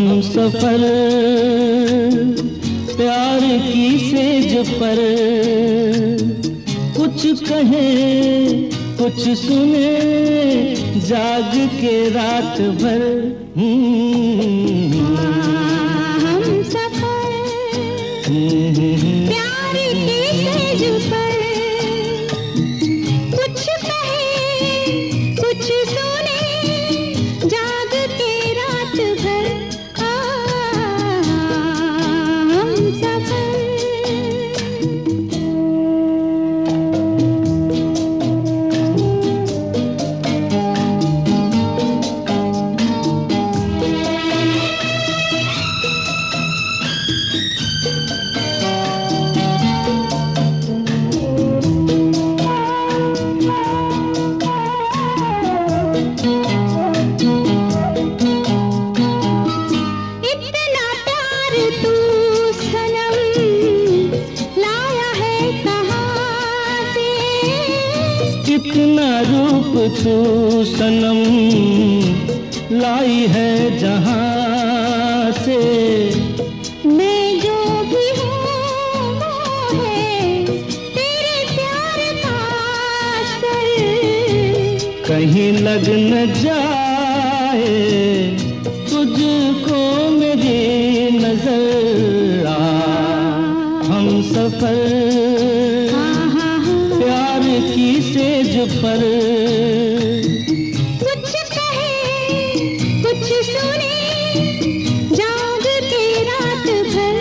हम सफर प्यार की सेज पर, कुछ कहे कुछ सुने जाग के रात भर। हम सफर प्यार की सेज पर, कुछ कहे कुछ सुने जाग के रात भर। हम सफर कितना रूप तू सनम लाई है जहां से। मैं जो भी हूँ वो है तेरे प्यार का असर। कहीं लग न जाए तुझको मेरी नजर। हम सफर प्यार की सेज पर, कुछ कहे कुछ सुने जाग के रात भर।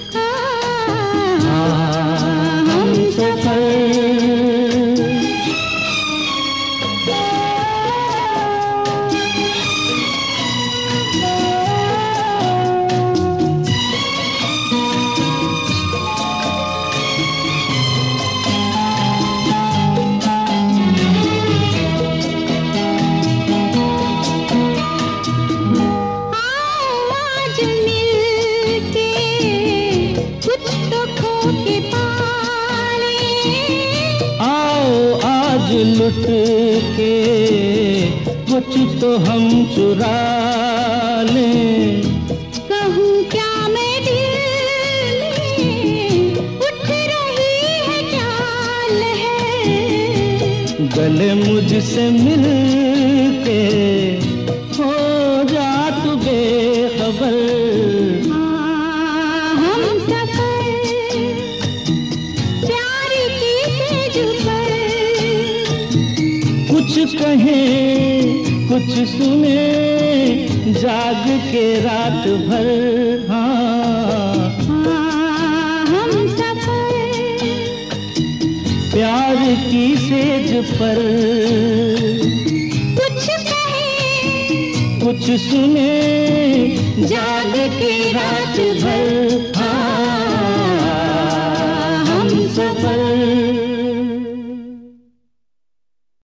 हम सफर लुट के कुछ तो हम चुरा लें। कहूँ क्या मैं दिल में उठ रही है क्या लहर। गले मुझसे मिल के हो जा तू बेखबर। हम सफर प्यार की सेज पर, कुछ कहे कुछ सुने जाग के रात भर। हम सफर प्यार की सेज पर, कुछ कहे कुछ सुने जाग के रात भर।